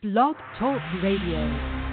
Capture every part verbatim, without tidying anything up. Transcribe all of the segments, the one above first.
Blog Talk Radio.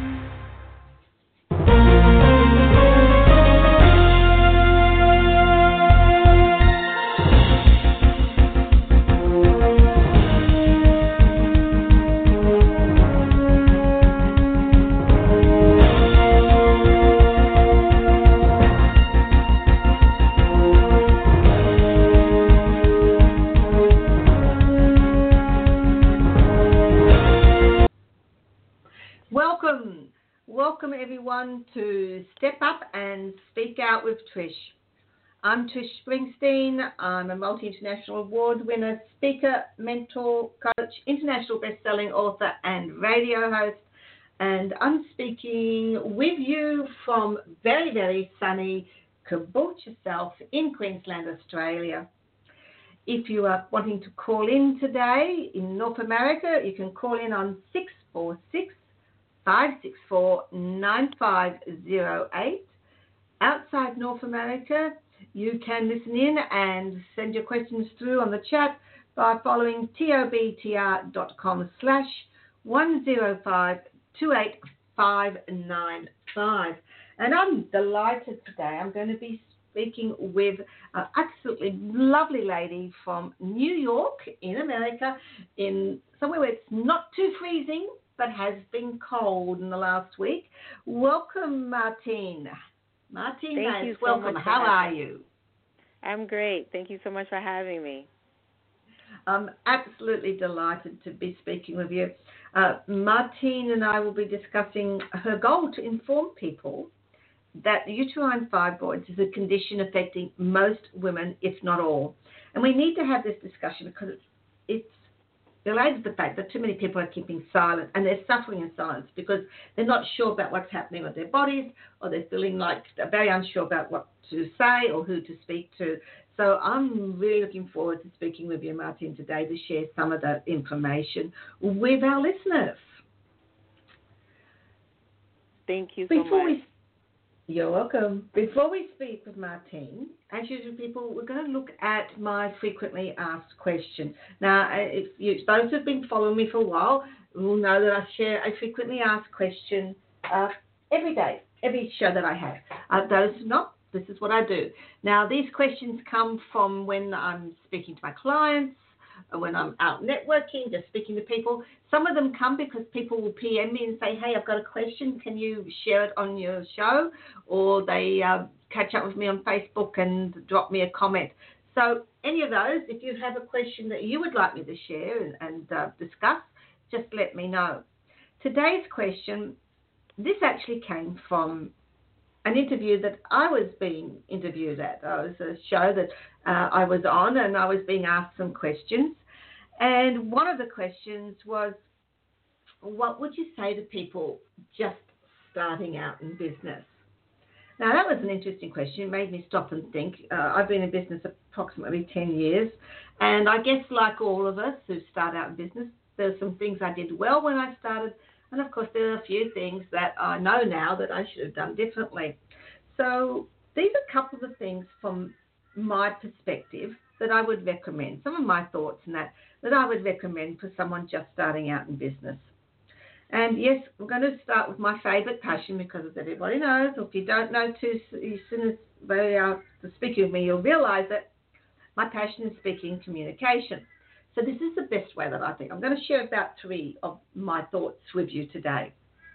Welcome, welcome everyone to Step Up and Speak Out with Trish. I'm Trish Springsteen. I'm a multi-international award winner, speaker, mentor, coach, international best-selling author and radio host. And I'm speaking with you from very, very sunny Caboolture South in Queensland, Australia. If you are wanting to call in today in North America, you can call in on six four six, five six four, nine five zero eight. Outside North America, you can listen in and send your questions through on the chat by following tobtr.com slash 105 285 And I'm delighted today. I'm going to be speaking with an absolutely lovely lady from New York in America, in somewhere where it's not too freezing, but has been cold in the last week. Welcome, Martine. Martine, Thank you so welcome. much. How are you? I'm great. Thank you so much for having me. I'm absolutely delighted to be speaking with you. Uh, Martine and I will be discussing her goal to inform people that uterine fibroids is a condition affecting most women, if not all. And we need to have this discussion because it's, it's related to the fact that too many people are keeping silent and they're suffering in silence because they're not sure about what's happening with their bodies, or they're feeling like they're very unsure about what to say or who to speak to. So I'm really looking forward to speaking with you, Martine, today to share some of that information with our listeners. Thank you so Before much. We, you're welcome. Before we speak with Martine, as usual, people, we're going to look at my frequently asked question. Now, if you, those who've been following me for a while will know that I share a frequently asked question uh, every day, every show that I have. Uh, those who not, this is what I do. Now, these questions come from when I'm speaking to my clients, when I'm out networking, just speaking to people. Some of them come because people will P M me and say, hey, I've got a question. Can you share it on your show? Or they uh, catch up with me on Facebook and drop me a comment. So any of those, if you have a question that you would like me to share and, and uh, discuss, just let me know. Today's question, this actually came from an interview that I was being interviewed at. Uh, it was a show that uh, I was on, and I was being asked some questions. And one of the questions was, what would you say to people just starting out in business? Now, that was an interesting question. It made me stop and think. Uh, I've been in business approximately ten years, and I guess like all of us who start out in business, there's some things I did well when I started, and of course there are a few things that I know now that I should have done differently. So these are a couple of the things from my perspective that I would recommend, some of my thoughts and that, that I would recommend for someone just starting out in business. And yes, we're going to start with my favourite passion because as everybody knows, or if you don't know too, as soon as they are speaking with me, you'll realise that my passion is speaking communication. So this is the best way that I think. I'm going to share about three of my thoughts with you today.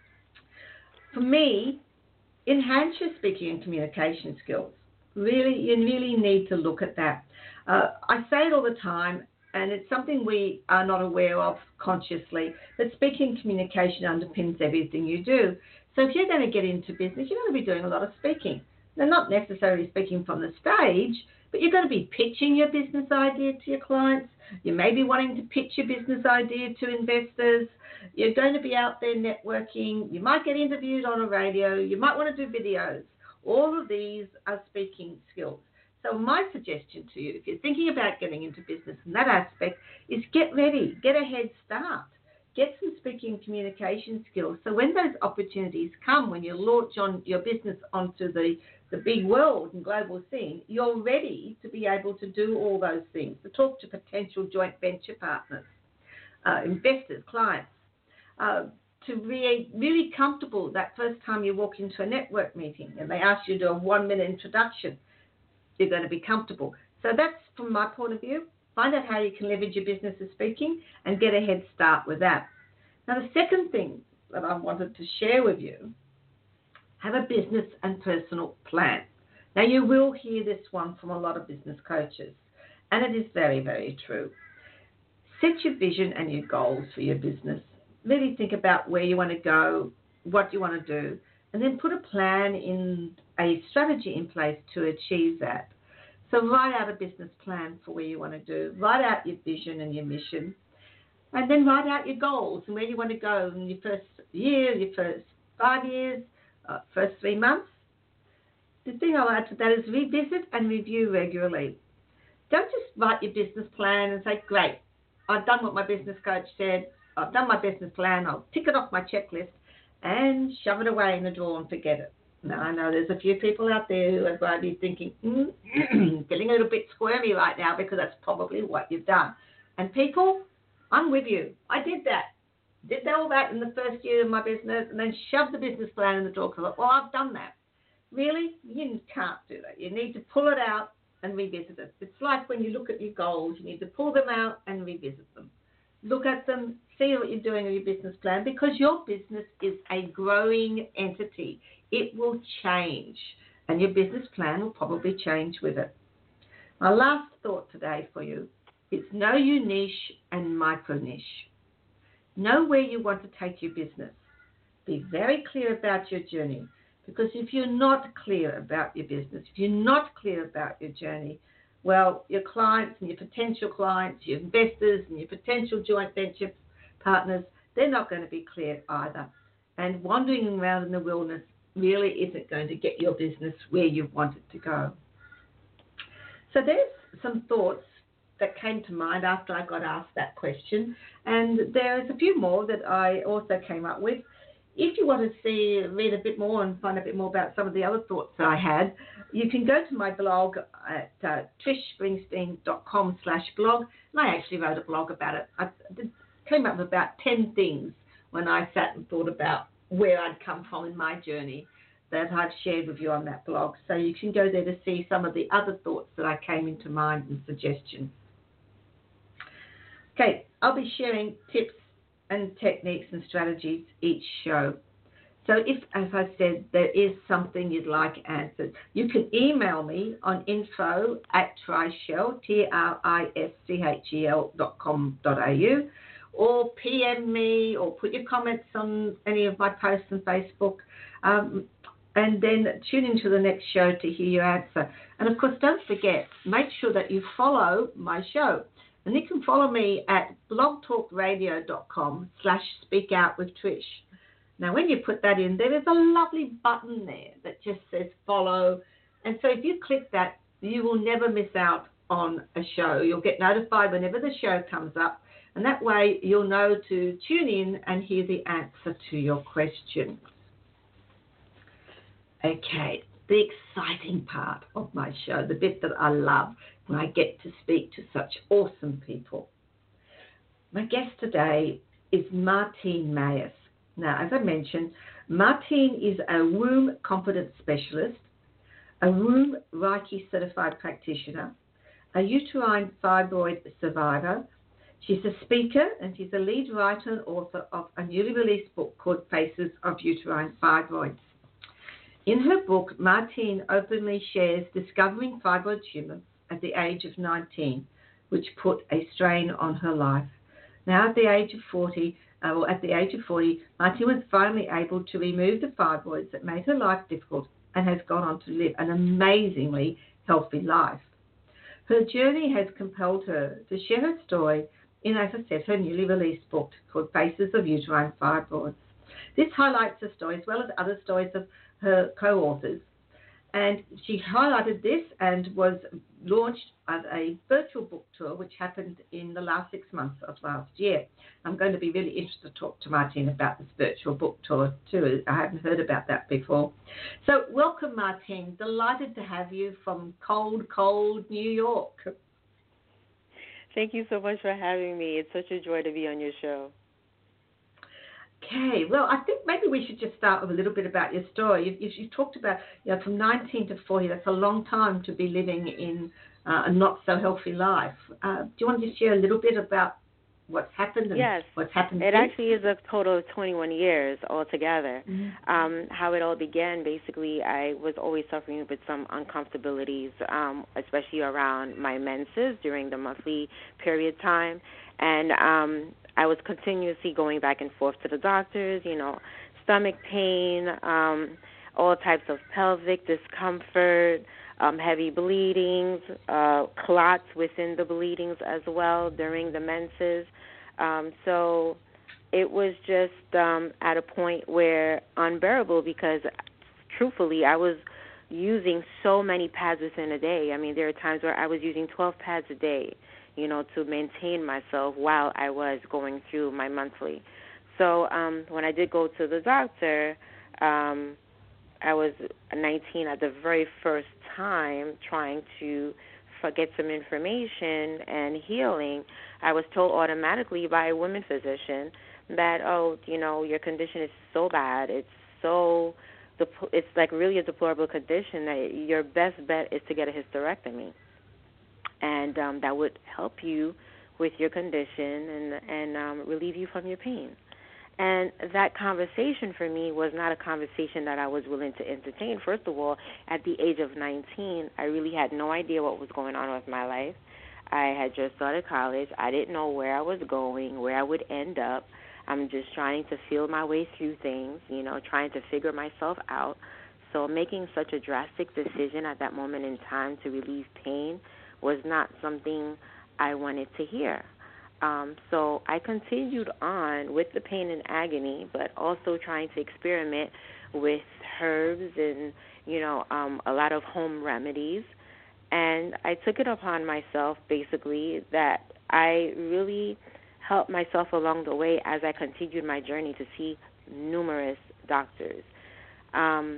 For me, enhance your speaking and communication skills. Really, you really need to look at that. Uh, I say it all the time, and it's something we are not aware of consciously, that speaking and communication underpins everything you do. So if you're going to get into business, you're going to be doing a lot of speaking. Now, not necessarily speaking from the stage, but you're going to be pitching your business idea to your clients. You may be wanting to pitch your business idea to investors. You're going to be out there networking. You might get interviewed on a radio. You might want to do videos. All of these are speaking skills. So my suggestion to you, if you're thinking about getting into business in that aspect, is get ready, get a head start. Get some speaking and communication skills. So when those opportunities come, when you launch on your business onto the, the big world and global scene, you're ready to be able to do all those things, to talk to potential joint venture partners, uh, investors, clients. uh, to be really comfortable that first time you walk into a network meeting and they ask you to do a one-minute introduction. You're going to be comfortable. So that's from my point of view. Find out how you can leverage your business as speaking and get a head start with that. Now, the second thing that I wanted to share with you, have a business and personal plan. Now, you will hear this one from a lot of business coaches, and it is very, very true. Set your vision and your goals for your business. Really think about where you want to go, what you want to do, and then put a plan in, a strategy in place to achieve that. So write out a business plan for where you want to do. Write out your vision and your mission. And then write out your goals and where you want to go in your first year, your first five years, uh, first three months. The thing I'll add to that is revisit and review regularly. Don't just write your business plan and say, great, I've done what my business coach said. I've done my business plan. I'll tick it off my checklist and shove it away in the drawer and forget it. Now, I know there's a few people out there who are going to be thinking, mm, feeling a little bit squirmy right now because that's probably what you've done. And people, I'm with you. I did that. Did all that in the first year of my business and then shoved the business plan in the drawer because I thought, well, I've done that. Really? You can't do that. You need to pull it out and revisit it. It's like when you look at your goals, you need to pull them out and revisit them. Look at them, see what you're doing with your business plan because your business is a growing entity. It will change and your business plan will probably change with it. My last thought today for you is know your niche and micro niche. Know where you want to take your business. Be very clear about your journey because if you're not clear about your business, if you're not clear about your journey, well, your clients and your potential clients, your investors and your potential joint venture partners, they're not going to be clear either. And wandering around in the wilderness really isn't going to get your business where you want it to go. So there's some thoughts that came to mind after I got asked that question. And there's a few more that I also came up with. If you want to see, read a bit more and find a bit more about some of the other thoughts that I had, you can go to my blog at uh, trishspringsteen.com slash blog. And I actually wrote a blog about it. I did, came up with about ten things when I sat and thought about where I'd come from in my journey that I've shared with you on that blog. So you can go there to see some of the other thoughts that I came into mind and suggestions. Okay, I'll be sharing tips and techniques and strategies each show. So if, as I said, there is something you'd like answered, you can email me on info at trishel, T R I S C H E L dot com dot A U, or P M me or put your comments on any of my posts on Facebook, um, and then tune into the next show to hear your answer. And, of course, don't forget, make sure that you follow my show. And you can follow me at blogtalkradio.com slash speak out with Trish. Now, when you put that in, there is a lovely button there that just says follow. And so if you click that, you will never miss out on a show. You'll get notified whenever the show comes up. And that way you'll know to tune in and hear the answer to your question. Okay, the exciting part of my show, the bit that I love, when I get to speak to such awesome people. My guest today is Martine Mayes. Now, as I mentioned, Martine is a womb confidence specialist, a womb Reiki certified practitioner, a uterine fibroid survivor. She's a speaker and she's a lead writer and author of a newly released book called Faces of Uterine Fibroids. In her book, Martine openly shares discovering fibroid tumors at the age of nineteen, which put a strain on her life. Now at the age of forty, uh, or at the age of forty, Martine was finally able to remove the fibroids that made her life difficult and has gone on to live an amazingly healthy life. Her journey has compelled her to share her story in, as I said, her newly released book called Faces of Uterine Fibroids. This highlights her story as well as other stories of her co-authors. And she highlighted this and was launched as a virtual book tour, which happened in the last six months of last year. I'm going to be really interested to talk to Martine about this virtual book tour too. I haven't heard about that before. So welcome, Martine. Delighted to have you from cold, cold New York. Thank you so much for having me. It's such a joy to be on your show. Okay, well, I think maybe we should just start with a little bit about your story. You, you talked about, you know, from nineteen to forty, that's a long time to be living in uh, a not-so-healthy life. Uh, do you want to just share a little bit about what's happened and Yes. what's happened It since? actually is a total of twenty-one years altogether. Mm-hmm. Um, how it all began, basically, I was always suffering with some uncomfortabilities, um, especially around my menses during the monthly period time. And um, I was continuously going back and forth to the doctors, you know, stomach pain, um, all types of pelvic discomfort, um, heavy bleedings, uh, clots within the bleedings as well during the menses. Um, so it was just um, at a point where unbearable because, truthfully, I was using so many pads within a day. I mean, there are times where I was using twelve pads a day, you know, to maintain myself while I was going through my monthly. So um, when I did go to the doctor, um, I was nineteen at the very first time trying to get some information and healing. I was told automatically by a women physician that, oh, you know, your condition is so bad, it's so, it's like really a deplorable condition that your best bet is to get a hysterectomy. And um, that would help you with your condition and, and um, relieve you from your pain. And that conversation for me was not a conversation that I was willing to entertain. First of all, at the age of nineteen, I really had no idea what was going on with my life. I had just started college. I didn't know where I was going, where I would end up. I'm just trying to feel my way through things, you know, trying to figure myself out. So making such a drastic decision at that moment in time to relieve pain was not something I wanted to hear. Um, so I continued on with the pain and agony, but also trying to experiment with herbs and, you know, um, a lot of home remedies. And I took it upon myself, basically, that I really helped myself along the way as I continued my journey to see numerous doctors. Um,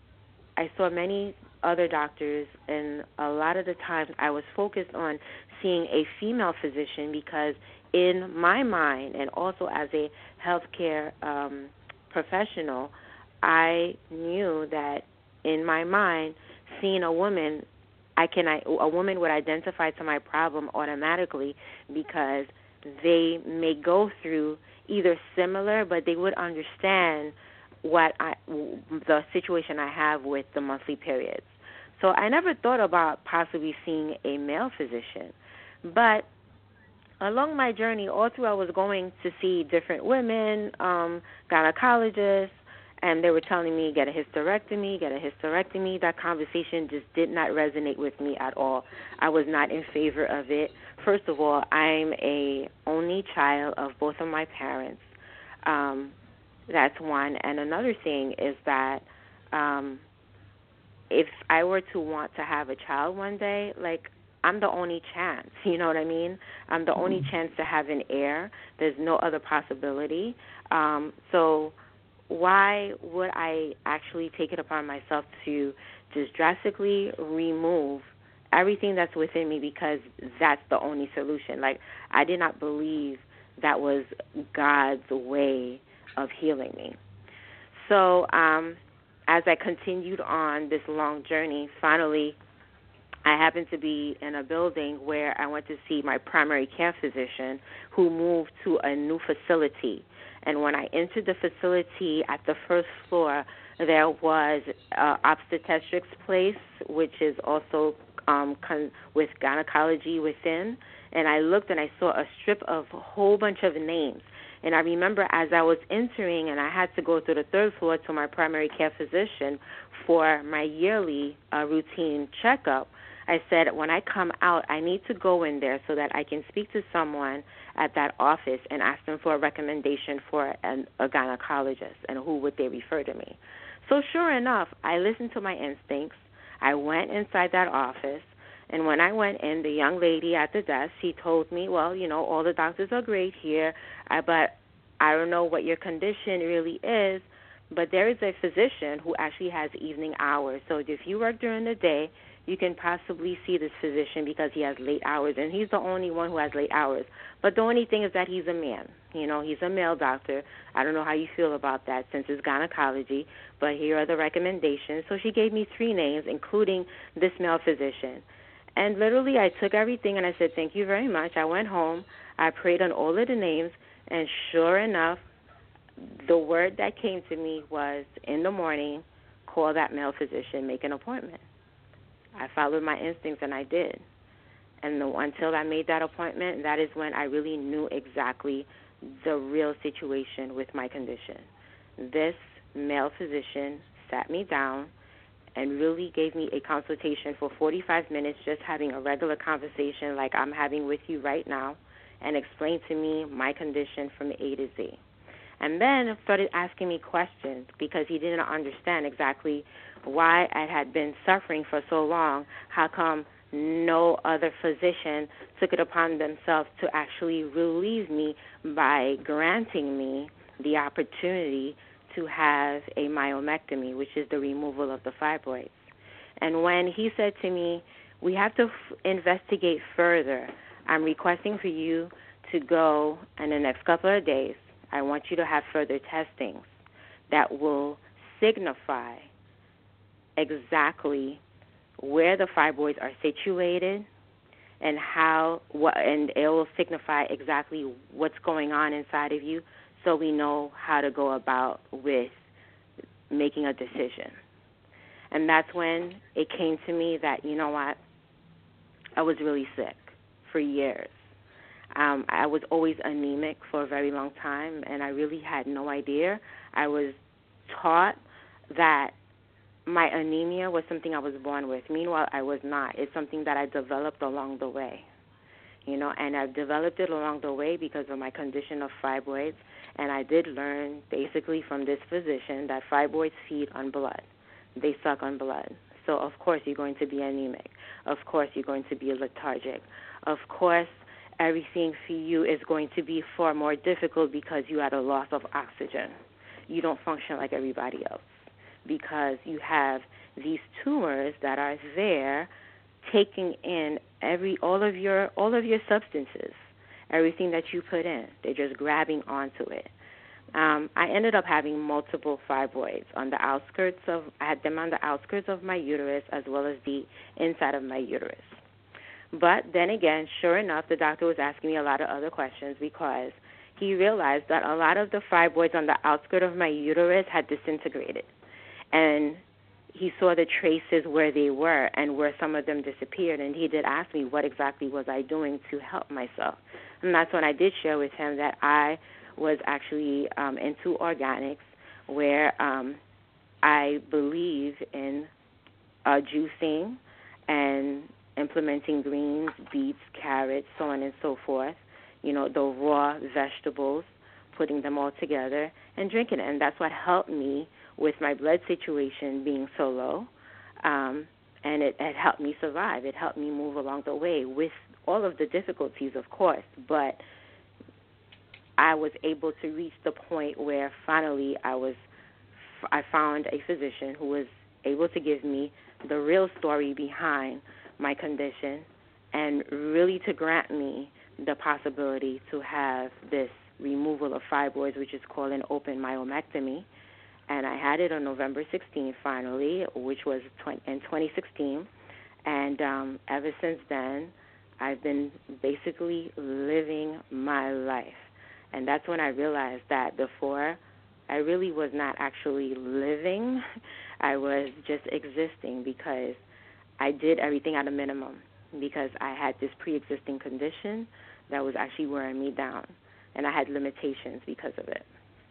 I saw many other doctors, and a lot of the times I was focused on seeing a female physician because in my mind, and also as a healthcare um, professional, I knew that in my mind, seeing a woman, I can I, a woman would identify to my problem automatically because they may go through either similar, but they would understand what I, the situation I have with the monthly periods. So I never thought about possibly seeing a male physician. But along my journey, all through I was going to see different women, um, gynecologists, and they were telling me, get a hysterectomy, get a hysterectomy. That conversation just did not resonate with me at all. I was not in favor of it. First of all, I'm a only child of both of my parents. Um, that's one. And another thing is that um, if I were to want to have a child one day, like, I'm the only chance, you know what I mean? I'm the only chance to have an heir. There's no other possibility. Um, so why would I actually take it upon myself to just drastically remove everything that's within me because that's the only solution? Like, I did not believe that was God's way of healing me. So um, as I continued on this long journey, finally I happened to be in a building where I went to see my primary care physician who moved to a new facility. And when I entered the facility at the first floor, there was an obstetrics place, which is also um, con- with gynecology within. And I looked and I saw a strip of a whole bunch of names. And I remember as I was entering and I had to go to the third floor to my primary care physician for my yearly uh, routine checkup, I said, when I come out, I need to go in there so that I can speak to someone at that office and ask them for a recommendation for an, a gynecologist and who would they refer to me. So sure enough, I listened to my instincts. I went inside that office, and when I went in, the young lady at the desk, she told me, well, you know, all the doctors are great here, but I don't know what your condition really is, But there is a physician who actually has evening hours. So if you work during the day, you can possibly see this physician because he has late hours, and he's the only one who has late hours. But the only thing is that he's a man. You know, he's a male doctor. I don't know how you feel about that since it's gynecology, but here are the recommendations. So she gave me three names, including this male physician. And literally I took everything and I said, thank you very much. I went home. I prayed on all of the names, and sure enough, the word that came to me was, in the morning, call that male physician, make an appointment. I followed my instincts, and I did. And the, until I made that appointment, that is when I really knew exactly the real situation with my condition. This male physician sat me down and really gave me a consultation for forty-five minutes, just having a regular conversation like I'm having with you right now, and explained to me my condition from A to Z. And then started asking me questions because he didn't understand exactly why I had been suffering for so long. How come no other physician took it upon themselves to actually relieve me by granting me the opportunity to have a myomectomy, which is the removal of the fibroids? And when he said to me, we have to f- investigate further, I'm requesting for you to go in the next couple of days. I want you to have further testings that will signify exactly where the fibroids are situated and how, what, and it will signify exactly what's going on inside of you, so we know how to go about with making a decision. And that's when it came to me that, you know what, I was really sick for years. Um, I was always anemic for a very long time, and I really had no idea. I was taught that my anemia was something I was born with. Meanwhile, I was not. It's something that I developed along the way, you know, and I've developed it along the way because of my condition of fibroids, and I did learn basically from this physician that fibroids feed on blood. They suck on blood. So, of course, you're going to be anemic. Of course, you're going to be lethargic. Of course, everything for you is going to be far more difficult because you had a loss of oxygen. You don't function like everybody else because you have these tumors that are there taking in every all of your all of your substances, everything that you put in. They're just grabbing onto it. Um, I ended up having multiple fibroids on the outskirts of I had them on the outskirts of my uterus as well as the inside of my uterus. But then again, sure enough, the doctor was asking me a lot of other questions because he realized that a lot of the fibroids on the outskirts of my uterus had disintegrated. And he saw the traces where they were and where some of them disappeared. And he did ask me what exactly was I doing to help myself. And that's when I did share with him that I was actually um, into organics, where um, I believe in uh, juicing and implementing greens, beets, carrots, so on and so forth, you know, the raw vegetables, putting them all together and drinking it. And that's what helped me with my blood situation being so low, um, and it, it helped me survive. It helped me move along the way with all of the difficulties, of course, but I was able to reach the point where finally I was, I found a physician who was able to give me the real story behind my condition and really to grant me the possibility to have this removal of fibroids, which is called an open myomectomy. And I had it on November sixteenth finally, which was in twenty sixteen. And um, ever since then, I've been basically living my life. And that's when I realized that before I really was not actually living. I was just existing because I did everything at a minimum because I had this pre-existing condition that was actually wearing me down, and I had limitations because of it.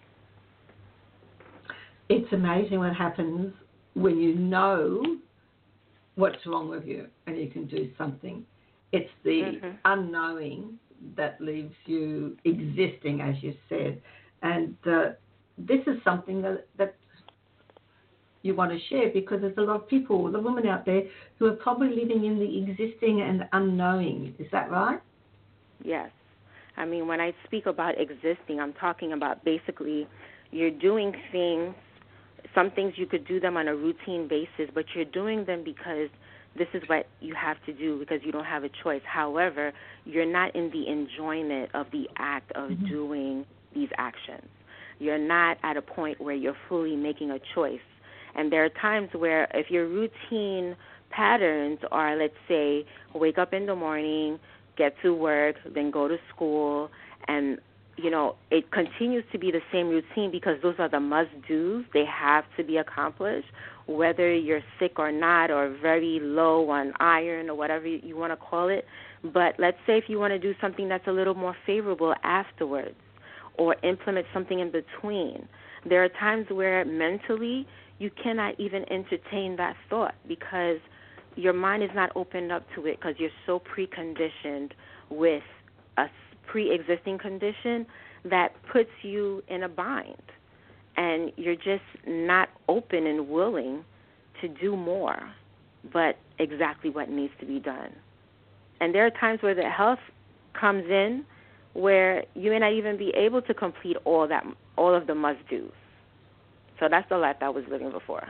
It's amazing what happens when you know what's wrong with you and you can do something. It's the mm-hmm. unknowing that leaves you existing, as you said. And uh, this is something that, that you want to share because there's a lot of people, the women out there, who are probably living in the existing and unknowing. Is that right? Yes. I mean, when I speak about existing, I'm talking about basically you're doing things some things you could do them on a routine basis, but you're doing them because this is what you have to do because you don't have a choice. However, you're not in the enjoyment of the act of mm-hmm. doing these actions. You're not at a point where you're fully making a choice. And there are times where if your routine patterns are, let's say, wake up in the morning, get to work, then go to school, and, you know, it continues to be the same routine because those are the must-dos. They have to be accomplished, whether you're sick or not or very low on iron or whatever you want to call it. But let's say if you want to do something that's a little more favorable afterwards or implement something in between, there are times where mentally you cannot even entertain that thought because your mind is not opened up to it because you're so preconditioned with a pre-existing condition that puts you in a bind. And you're just not open and willing to do more, but exactly what needs to be done. And there are times where the health comes in where you may not even be able to complete all that, all of the must-dos. So that's the life I was living before.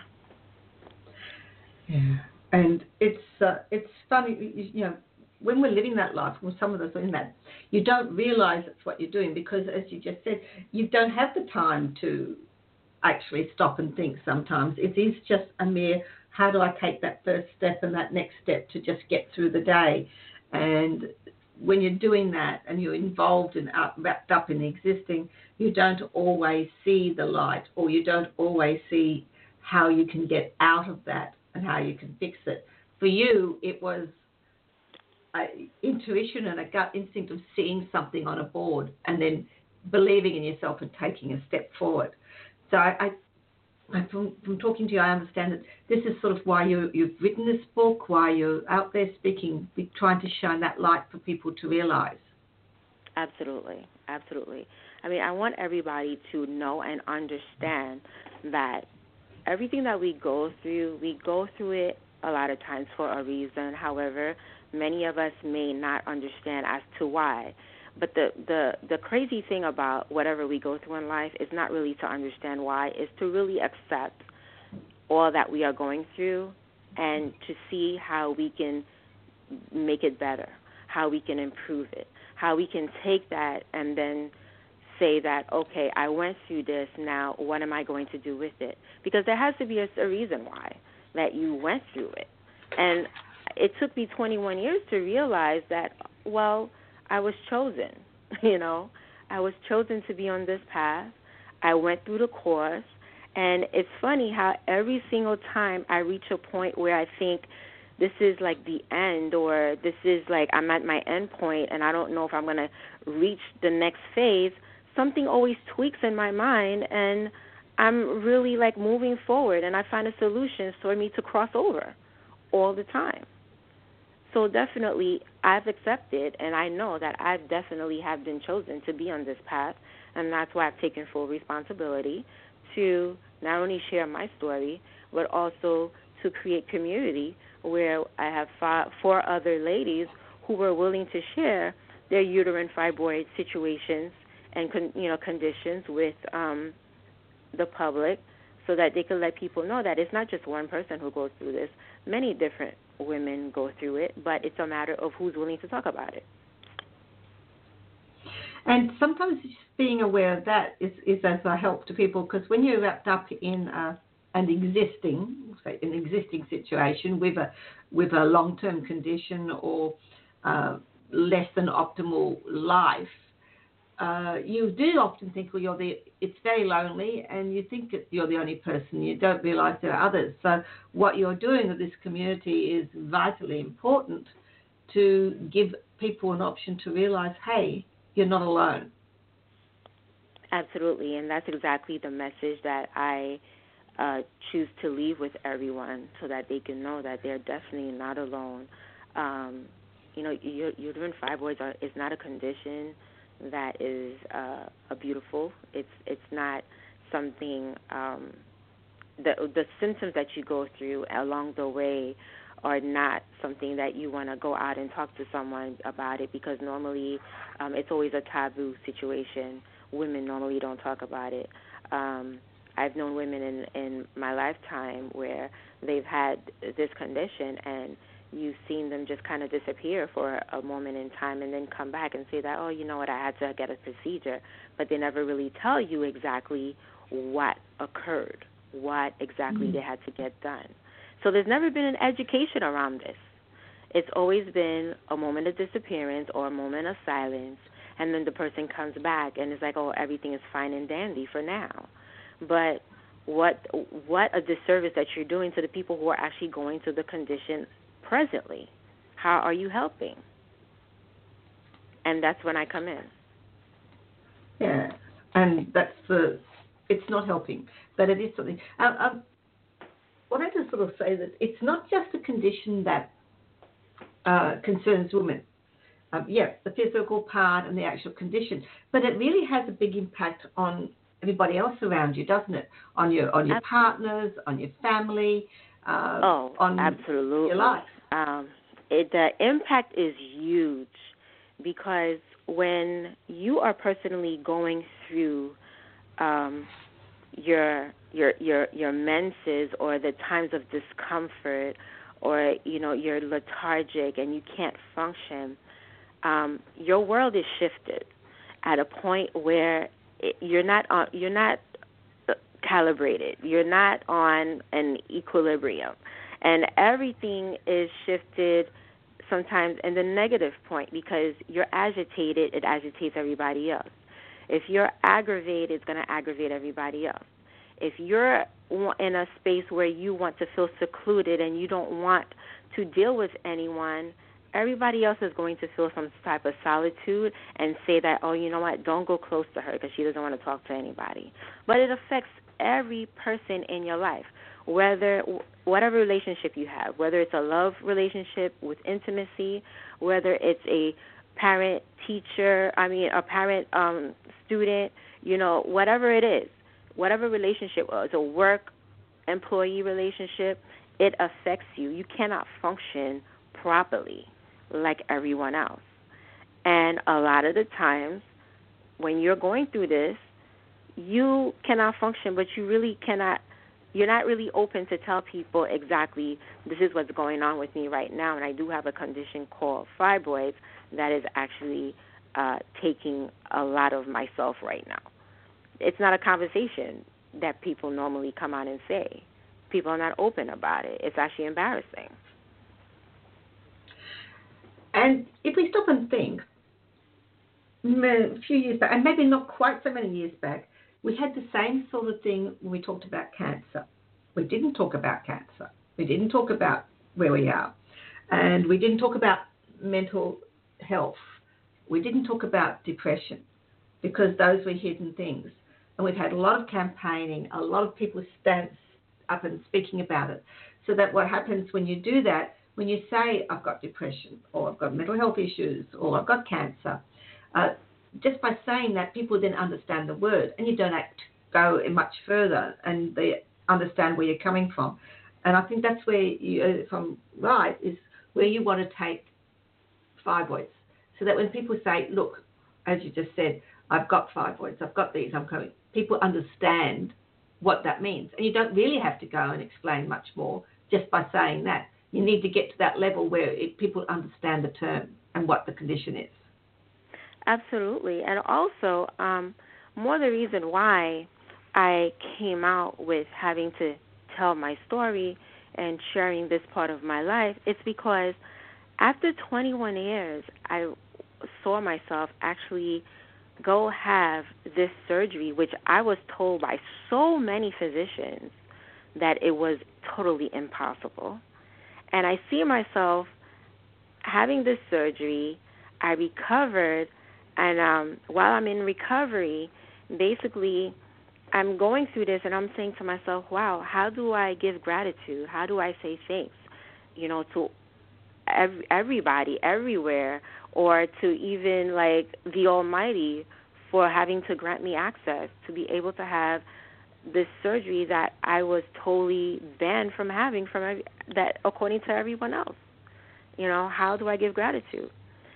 Yeah, and it's uh, it's funny, you, you know, when we're living that life, when some of us are in that, you don't realize it's what you're doing because, as you just said, you don't have the time to actually stop and think sometimes. It is just a mere, how do I take that first step and that next step to just get through the day? And when you're doing that and you're involved and out, wrapped up in the existing, you don't always see the light or you don't always see how you can get out of that and how you can fix it. For you, it was a intuition and a gut instinct of seeing something on a board and then believing in yourself and taking a step forward. So I, I from, from talking to you, I understand that this is sort of why you, you've written this book, why you're out there speaking, trying to shine that light for people to realize. Absolutely, absolutely. I mean, I want everybody to know and understand that everything that we go through, we go through it a lot of times for a reason. However, many of us may not understand as to why. But the, the, the crazy thing about whatever we go through in life is not really to understand why, is to really accept all that we are going through and to see how we can make it better, how we can improve it, how we can take that and then say that, okay, I went through this, now what am I going to do with it? Because there has to be a, a reason why that you went through it. And it took me twenty-one years to realize that, well, I was chosen, you know. I was chosen to be on this path. I went through the course, and it's funny how every single time I reach a point where I think this is like the end or this is like I'm at my end point and I don't know if I'm going to reach the next phase, something always tweaks in my mind and I'm really like moving forward and I find a solution for me to cross over all the time. So definitely I've accepted and I know that I definitely have been chosen to be on this path, and that's why I've taken full responsibility to not only share my story but also to create community where I have five, four other ladies who were willing to share their uterine fibroid situations and con, you know conditions with um, the public so that they could let people know that it's not just one person who goes through this. Many different women go through it, but it's a matter of who's willing to talk about it. And sometimes just being aware of that is, is as a help to people, because when you're wrapped up in uh, an existing, say an existing situation with a with a long-term condition or uh, less than optimal life, uh, you do often think, well, you're the. It's very lonely, and you think that you're the only person. You don't realise there are others. So what you're doing with this community is vitally important to give people an option to realise, hey, you're not alone. Absolutely, and that's exactly the message that I uh, choose to leave with everyone, so that they can know that they're definitely not alone. Um, you know, uterine fibroids are, is not a condition that is uh, a beautiful. It's it's not something. Um, the the symptoms that you go through along the way are not something that you want to go out and talk to someone about it, because normally um, it's always a taboo situation. Women normally don't talk about it. Um, I've known women in in my lifetime where they've had this condition, and you've seen them just kind of disappear for a moment in time and then come back and say that, oh, you know what, I had to get a procedure, but they never really tell you exactly what occurred, what exactly mm-hmm. they had to get done. So there's never been an education around this. It's always been a moment of disappearance or a moment of silence, and then the person comes back and it's like, oh, everything is fine and dandy for now. But what what a disservice that you're doing to the people who are actually going through the condition presently. How are you helping? And that's when I come in. Yeah, and that's the, it's not helping, but it is something. I, I wanted to sort of say that it's not just a condition that uh, concerns women. Um, yeah, the physical part and the actual condition, but it really has a big impact on everybody else around you, doesn't it? On your on your absolutely. partners, on your family, uh, oh, on absolutely. your life. Um, it, the impact is huge because when you are personally going through um, your your your your menses or the times of discomfort, or you know you're lethargic and you can't function. Um, your world is shifted at a point where it, you're not on, you're not calibrated. You're not on an equilibrium, and everything is shifted sometimes in the negative point because you're agitated. It agitates everybody else. If you're aggravated, it's going to aggravate everybody else. If you're in a space where you want to feel secluded and you don't want to deal with anyone, everybody else is going to feel some type of solitude and say that, oh, you know what, don't go close to her because she doesn't want to talk to anybody. But it affects every person in your life, whether whatever relationship you have, whether it's a love relationship with intimacy, whether it's a parent-teacher, I mean, a parent-student, you know, whatever it is, whatever relationship, it's a work-employee relationship, it affects you. You cannot function properly like everyone else. And a lot of the times when you're going through this, you cannot function, but you really cannot, you're not really open to tell people exactly this is what's going on with me right now, and I do have a condition called fibroids that is actually uh, taking a lot of myself right now. It's not a conversation that people normally come out and say. People are not open about it. It's actually embarrassing. And if we stop and think, a few years back, and maybe not quite so many years back, we had the same sort of thing when we talked about cancer. We didn't talk about cancer. We didn't talk about where we are. And we didn't talk about mental health. We didn't talk about depression because those were hidden things. And we've had a lot of campaigning, a lot of people stand up and speaking about it. So that what happens when you do that, when you say, I've got depression, or I've got mental health issues, or I've got cancer, uh, just by saying that, people then understand the word, and you don't act, go much further, and they understand where you're coming from. And I think that's where, you, if I'm right, is where you want to take fibroids. So that when people say, look, as you just said, I've got fibroids, I've got these, I'm coming, people understand what that means. And you don't really have to go and explain much more just by saying that. You need to get to that level where it, people understand the term and what the condition is. Absolutely. And also, um, more the reason why I came out with having to tell my story and sharing this part of my life, it's because after twenty-one years, I saw myself actually go have this surgery, which I was told by so many physicians that it was totally impossible. And I see myself having this surgery. I recovered, and um, while I'm in recovery, basically I'm going through this, and I'm saying to myself, wow, how do I give gratitude? How do I say thanks, you know, to every, everybody, everywhere, or to even, like, the Almighty for having to grant me access to be able to have this surgery that I was totally banned from having from every, that according to everyone else. You know, how do I give gratitude?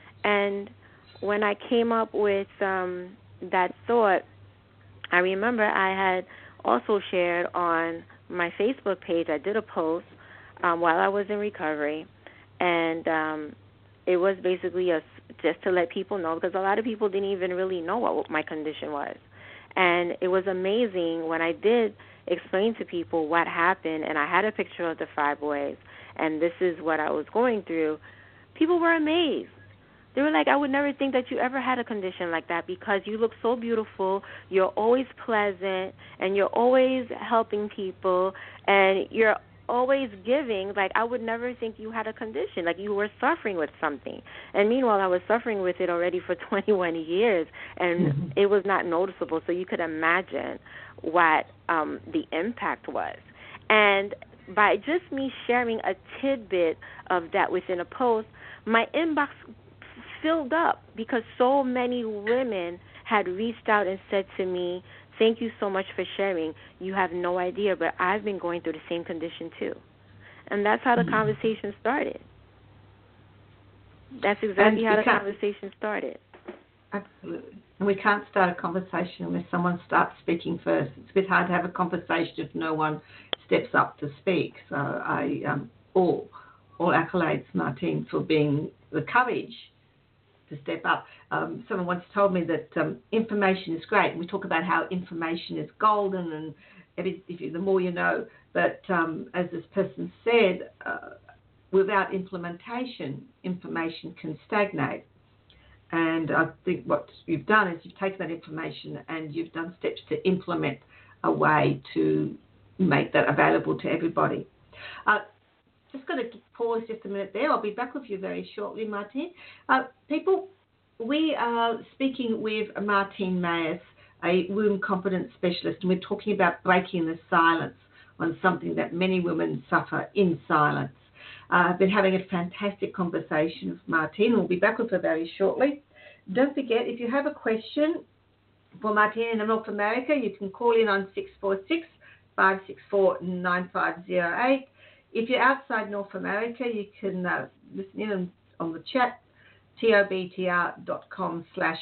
And when I came up with um, that thought, I remember I had also shared on my Facebook page. I did a post um, while I was in recovery, and um, it was basically a, just to let people know, because a lot of people didn't even really know what my condition was. And it was amazing when I did explain to people what happened, and I had a picture of the fibroids, and this is what I was going through. People were amazed. They were like, I would never think that you ever had a condition like that, because you look so beautiful, you're always pleasant, and you're always helping people, and you're always giving. Like, I would never think you had a condition, like you were suffering with something. And meanwhile, I was suffering with it already for twenty-one years, and mm-hmm. it was not noticeable. So you could imagine what um, the impact was. And by just me sharing a tidbit of that within a post, my inbox filled up, because so many women had reached out and said to me, thank you so much for sharing. You have no idea, but I've been going through the same condition too. And that's how the mm-hmm. conversation started. That's exactly how the conversation started. Absolutely. And we can't start a conversation unless someone starts speaking first. It's a bit hard to have a conversation if no one steps up to speak. So I um, all, all accolades, Martine, for being the courage to step up. Um, someone once told me that um, information is great. We talk about how information is golden, and every, if you, the more you know. But um, as this person said, uh, without implementation, information can stagnate. And I think what you've done is you've taken that information and you've done steps to implement a way to make that available to everybody. Uh, Just going to pause just a minute there. I'll be back with you very shortly, Martine. Uh, people, we are speaking with Martine Mayes, a womb confidence specialist, and we're talking about breaking the silence on something that many women suffer in silence. Uh, I've been having a fantastic conversation with Martine. We'll be back with her very shortly. Don't forget, if you have a question for Martine in North America, you can call in on six four six, five six four, nine five zero eight. If you're outside North America, you can uh, listen in on, on the chat, tobtr.com slash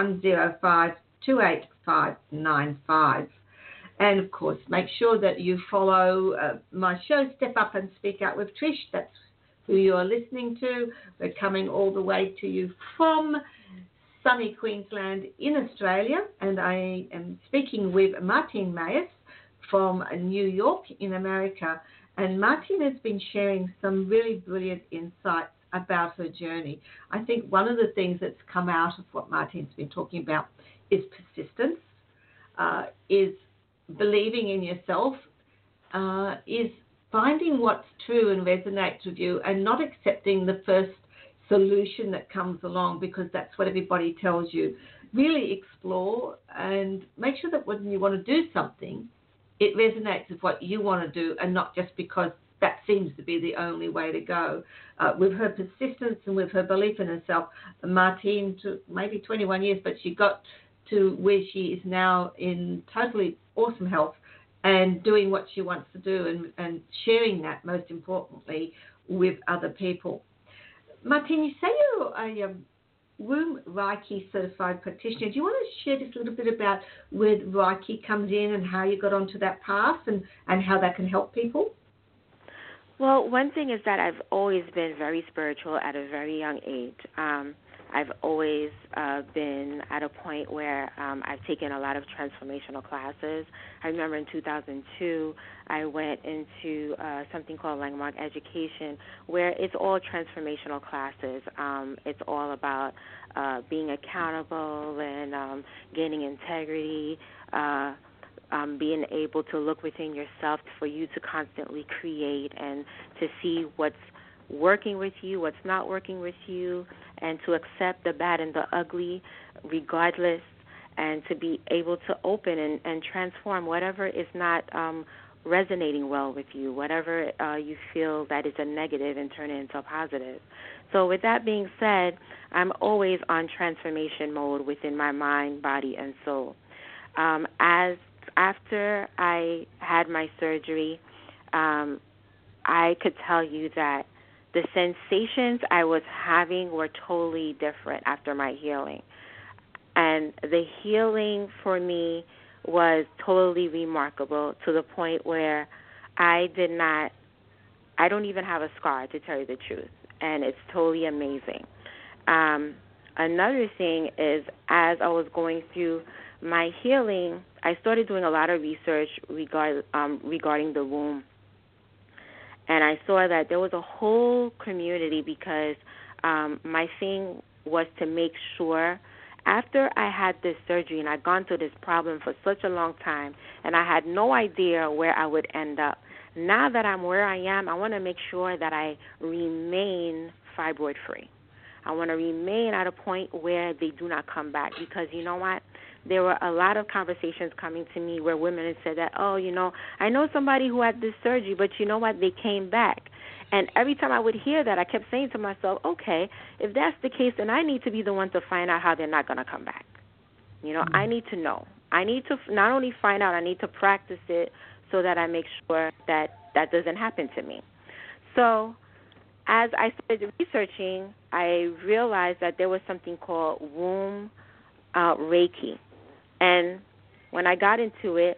105 285 95. And, of course, make sure that you follow uh, my show, Step Up and Speak Out with Trish. That's who you're listening to. We're coming all the way to you from sunny Queensland in Australia. And I am speaking with Martine Mayes from New York in America. And Martine has been sharing some really brilliant insights about her journey. I think one of the things that's come out of what Martine's been talking about is persistence, uh, is believing in yourself, uh, is finding what's true and resonates with you and not accepting the first solution that comes along because that's what everybody tells you. Really explore and make sure that when you want to do something, it resonates with what you want to do and not just because that seems to be the only way to go. Uh, with her persistence and with her belief in herself, Martine took maybe twenty-one years, but she got to where she is now in totally awesome health and doing what she wants to do and, and sharing that, most importantly, with other people. Martine, you say you're a um, womb Reiki certified practitioner. Do you want to share just a little bit about where Reiki comes in and how you got onto that path and, and how that can help people? Well, one thing is that I've always been very spiritual at a very young age. Um, I've always uh, been at a point where um, I've taken a lot of transformational classes. I remember in two thousand two, I went into uh, something called Landmark Education, where it's all transformational classes. Um, it's all about uh, being accountable and um, gaining integrity, uh, um, being able to look within yourself for you to constantly create and to see what's working with you, what's not working with you, and to accept the bad and the ugly regardless, and to be able to open and, and transform whatever is not um, resonating well with you, whatever uh, you feel that is a negative, and turn it into a positive. So with that being said, I'm always on transformation mode within my mind, body, and soul. Um, as after I had my surgery, um, I could tell you that the sensations I was having were totally different after my healing. And the healing for me was totally remarkable to the point where I did not, I don't even have a scar, to tell you the truth, and it's totally amazing. Um, another thing is, as I was going through my healing, I started doing a lot of research regard, um, regarding the womb, and I saw that there was a whole community because um, my thing was to make sure after I had this surgery and I'd gone through this problem for such a long time and I had no idea where I would end up. Now that I'm where I am, I want to make sure that I remain fibroid-free. I want to remain at a point where they do not come back because, you know what, there were a lot of conversations coming to me where women had said that, oh, you know, I know somebody who had this surgery, but you know what, they came back. And every time I would hear that, I kept saying to myself, okay, if that's the case, then I need to be the one to find out how they're not going to come back. You know, mm-hmm. I need to know. I need to not only find out, I need to practice it so that I make sure that that doesn't happen to me. So as I started researching, I realized that there was something called womb uh, Reiki. And when I got into it,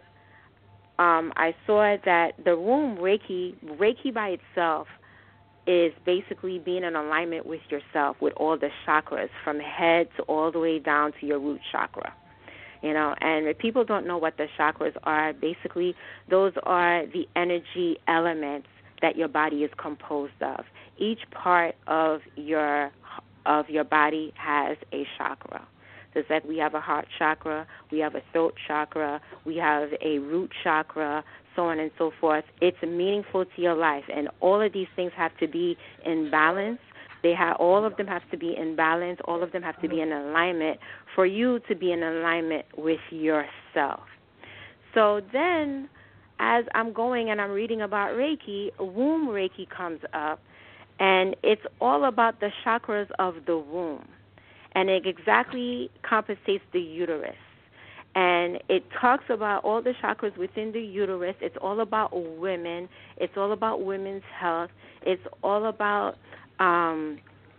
um, I saw that the womb Reiki, Reiki by itself, is basically being in alignment with yourself, with all the chakras, from head to all the way down to your root chakra. You know, and if people don't know what the chakras are, basically those are the energy elements that your body is composed of. Each part of your of your body has a chakra. Just like we have a heart chakra, we have a throat chakra, we have a root chakra, so on and so forth. It's meaningful to your life, and all of these things have to be in balance. They have all of them have to be in balance. All of them have to be in alignment for you to be in alignment with yourself. So then, as I'm going and I'm reading about Reiki, womb Reiki comes up, and it's all about the chakras of the womb, and it exactly compensates the uterus. And it talks about all the chakras within the uterus. It's all about women. It's all about women's health. It's all about um,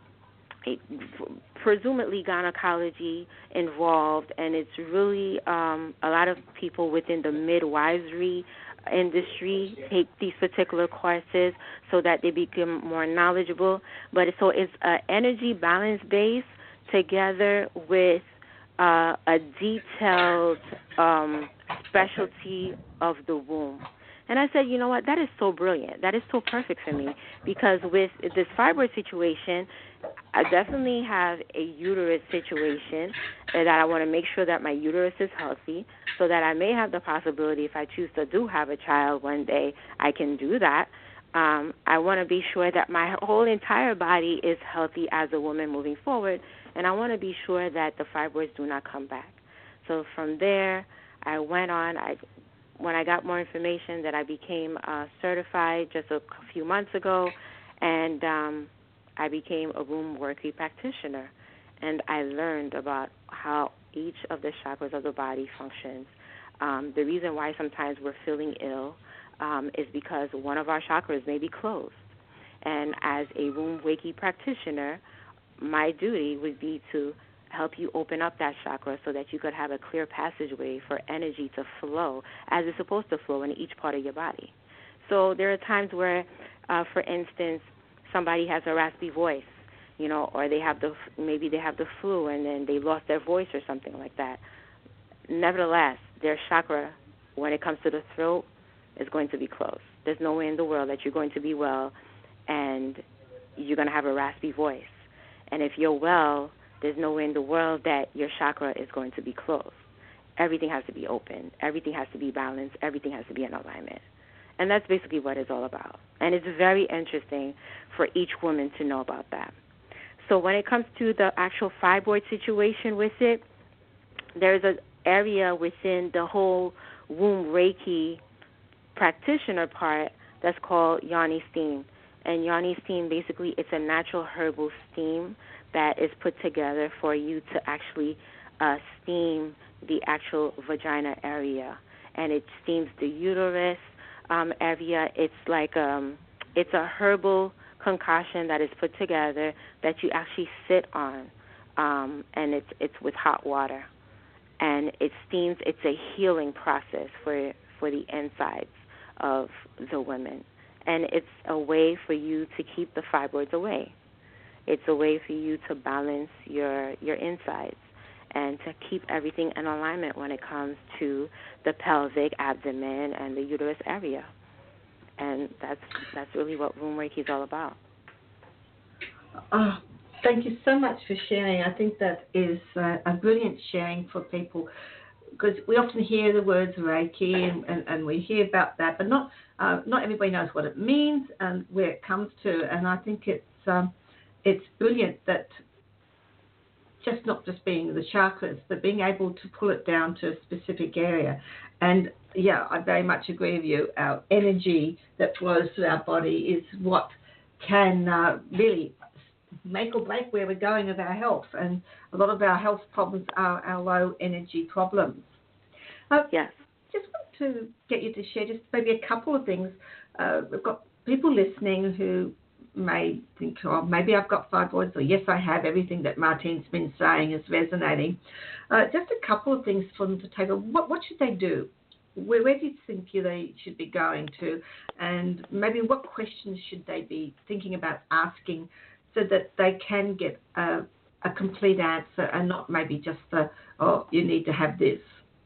it, presumably gynecology involved, and it's really um, a lot of people within the midwifery industry take these particular courses so that they become more knowledgeable. But so it's an energy balance base together with uh, a detailed um, specialty of the womb. And I said, you know what, that is so brilliant. That is so perfect for me because with this fibroid situation, I definitely have a uterus situation that I want to make sure that my uterus is healthy so that I may have the possibility, if I choose to do have a child one day, I can do that. Um, I want to be sure that my whole entire body is healthy as a woman moving forward, and I want to be sure that the fibroids do not come back. So from there, I went on. I When I got more information, that I became uh, certified just a few months ago, and um, I became a womb Reiki practitioner, and I learned about how each of the chakras of the body functions. Um, the reason why sometimes we're feeling ill um, is because one of our chakras may be closed. And as a womb Reiki practitioner, my duty would be to help you open up that chakra so that you could have a clear passageway for energy to flow as it's supposed to flow in each part of your body. So there are times where, uh, for instance, somebody has a raspy voice, you know, or they have the maybe they have the flu and then they lost their voice or something like that. Nevertheless, their chakra, when it comes to the throat, is going to be closed. There's no way in the world that you're going to be well and you're going to have a raspy voice. And if you're well, there's no way in the world that your chakra is going to be closed. Everything has to be open. Everything has to be balanced. Everything has to be in alignment. And that's basically what it's all about. And it's very interesting for each woman to know about that. So when it comes to the actual fibroid situation with it, there's an area within the whole womb Reiki practitioner part that's called Yoni steam. And Yoni steam, basically, it's a natural herbal steam that is put together for you to actually uh, steam the actual vagina area. And it steams the uterus um, area. It's like um, it's a herbal concoction that is put together that you actually sit on, um, and it's it's with hot water. and it seems it's a healing process for for the insides of the women, and it's a way for you to keep the fibroids away. It's a way for you to balance your your insides and to keep everything in alignment when it comes to the pelvic, abdomen, and the uterus area. And that's that's really what Womb Reiki is all about. Oh, thank you so much for sharing. I think that is uh, a brilliant sharing for people, because we often hear the words Reiki and, and, and we hear about that, but not uh, not everybody knows what it means and where it comes to. And I think it's um, it's brilliant that just not just being the chakras, but being able to pull it down to a specific area. And yeah, I very much agree with you. Our energy that flows through our body is what can uh, really make or break where we're going with our health. And a lot of our health problems are our low energy problems. Uh, yes. Just want to get you to share just maybe a couple of things. Uh, we've got people listening who may think, oh, maybe I've got fibroids, or yes, I have. Everything that Martine's been saying is resonating. Uh, just a couple of things for them to take on. What, what should they do? Where, where do you think they should be going to? And maybe what questions should they be thinking about asking so that they can get a, a complete answer and not maybe just the, oh, you need to have this?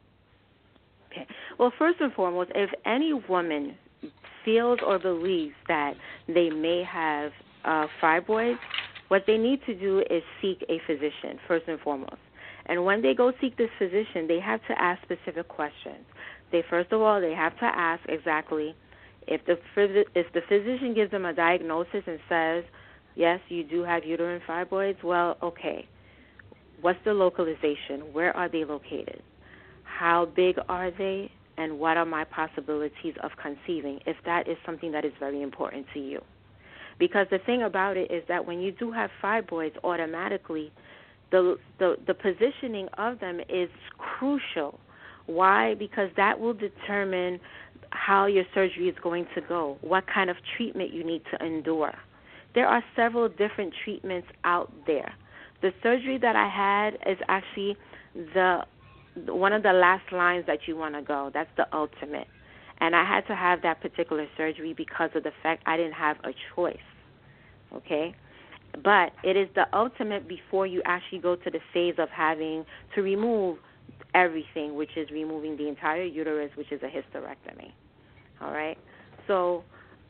Okay. Well, first and foremost, if any woman feels or believes that they may have uh, fibroids, what they need to do is seek a physician, first and foremost. And when they go seek this physician, they have to ask specific questions. They first of all, they have to ask exactly if the if the physician gives them a diagnosis and says, yes, you do have uterine fibroids, well, okay, what's the localization? Where are they located? How big are they? And what are my possibilities of conceiving, if that is something that is very important to you? Because the thing about it is that when you do have fibroids, automatically the the, the positioning of them is crucial. Why? Because that will determine how your surgery is going to go, what kind of treatment you need to endure. There are several different treatments out there. The surgery that I had is actually the one of the last lines that you want to go. That's the ultimate. And I had to have that particular surgery because of the fact I didn't have a choice, okay? But it is the ultimate before you actually go to the phase of having to remove everything, which is removing the entire uterus, which is a hysterectomy, all right? So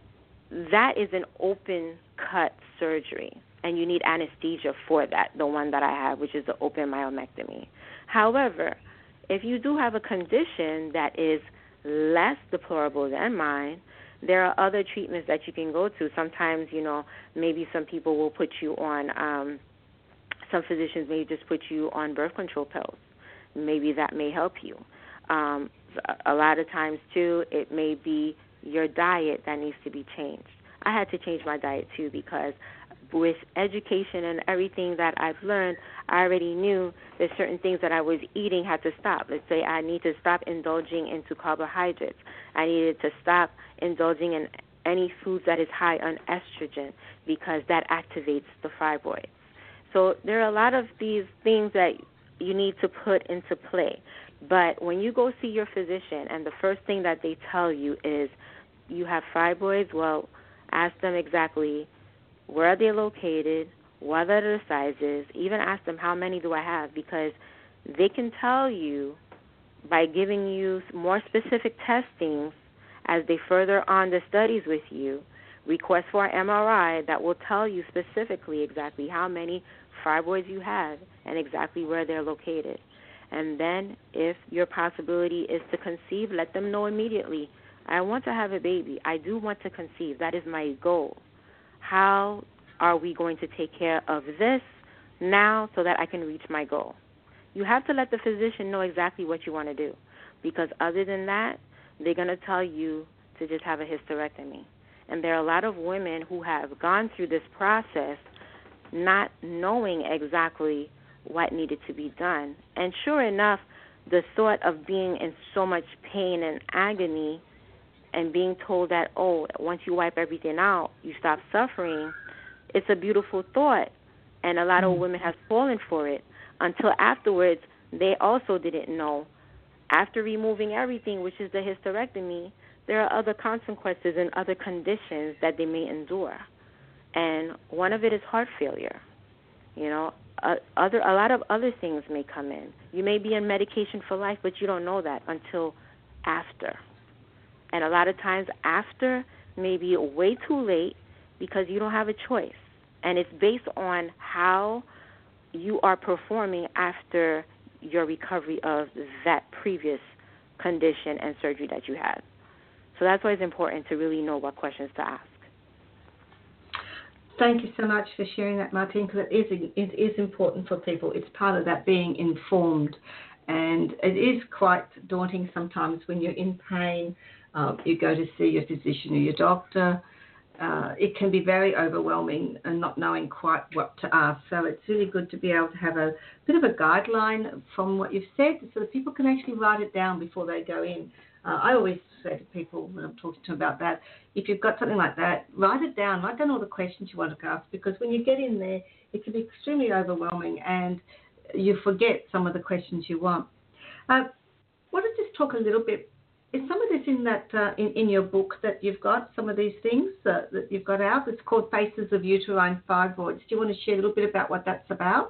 that is an open-cut surgery, and you need anesthesia for that, the one that I have, which is the open myomectomy. However, if you do have a condition that is less deplorable than mine, there are other treatments that you can go to. Sometimes, you know, maybe some people will put you on, um, some physicians may just put you on birth control pills. Maybe that may help you. Um, a lot of times, too, it may be your diet that needs to be changed. I had to change my diet, too, because with education and everything that I've learned, I already knew that certain things that I was eating had to stop. Let's say I need to stop indulging into carbohydrates. I needed to stop indulging in any foods that is high on estrogen because that activates the fibroids. So there are a lot of these things that you need to put into play. But when you go see your physician and the first thing that they tell you is you have fibroids, well, ask them exactly where are they located, what are the sizes, even ask them how many do I have, because they can tell you by giving you more specific testings as they further on the studies with you, request for an M R I that will tell you specifically exactly how many fibroids you have and exactly where they're located. And then if your possibility is to conceive, let them know immediately, I want to have a baby. I do want to conceive. That is my goal. How are we going to take care of this now so that I can reach my goal? You have to let the physician know exactly what you want to do, because other than that, they're going to tell you to just have a hysterectomy. And there are a lot of women who have gone through this process not knowing exactly what needed to be done. And sure enough, the thought of being in so much pain and agony and being told that, oh, once you wipe everything out, you stop suffering, it's a beautiful thought. And a lot of women have fallen for it until afterwards they also didn't know after removing everything, which is the hysterectomy, there are other consequences and other conditions that they may endure. And one of it is heart failure. You know, uh, other a lot of other things may come in. You may be on medication for life, but you don't know that until after. And a lot of times after may be way too late because you don't have a choice. And it's based on how you are performing after your recovery of that previous condition and surgery that you had. So that's why it's important to really know what questions to ask. Thank you so much for sharing that, Martine, because it is, it is important for people. It's part of that being informed. And it is quite daunting sometimes when you're in pain. Um, you go to see your physician or your doctor. Uh, it can be very overwhelming and not knowing quite what to ask. So it's really good to be able to have a bit of a guideline from what you've said so that people can actually write it down before they go in. Uh, I always say to people when I'm talking to them about that, if you've got something like that, write it down. Write down all the questions you want to ask, because when you get in there, it can be extremely overwhelming and you forget some of the questions you want. Uh, I want to just talk a little bit. Is some of this in that uh, in, in your book that you've got, some of these things uh, that you've got out? It's called Faces of Uterine Fibroids. Do you want to share a little bit about what that's about?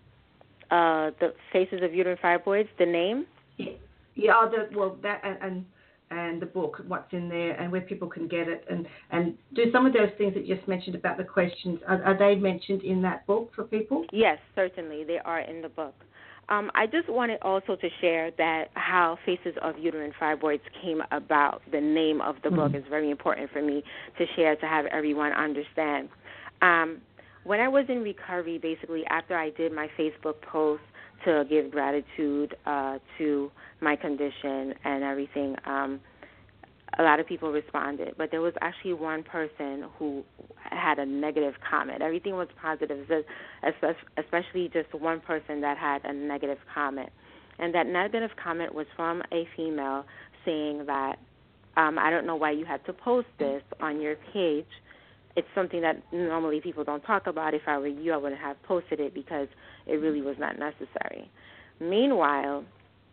Uh, the Faces of Uterine Fibroids, the name? Yeah, yeah the, well, that and, and and the book, what's in there, and where people can get it, and, and do some of those things that you just mentioned about the questions. Are, are they mentioned in that book for people? Yes, certainly. They are in the book. Um, I just wanted also to share that how Faces of Uterine Fibroids came about. The name of the mm-hmm. book is very important for me to share, to have everyone understand. Um, when I was in recovery, basically after I did my Facebook post to give gratitude uh, to my condition and everything, um, a lot of people responded, but there was actually one person who had a negative comment. Everything was positive, especially just one person that had a negative comment. And that negative comment was from a female saying that, um, I don't know why you had to post this on your page. It's something that normally people don't talk about. If I were you, I wouldn't have posted it because it really was not necessary. Meanwhile,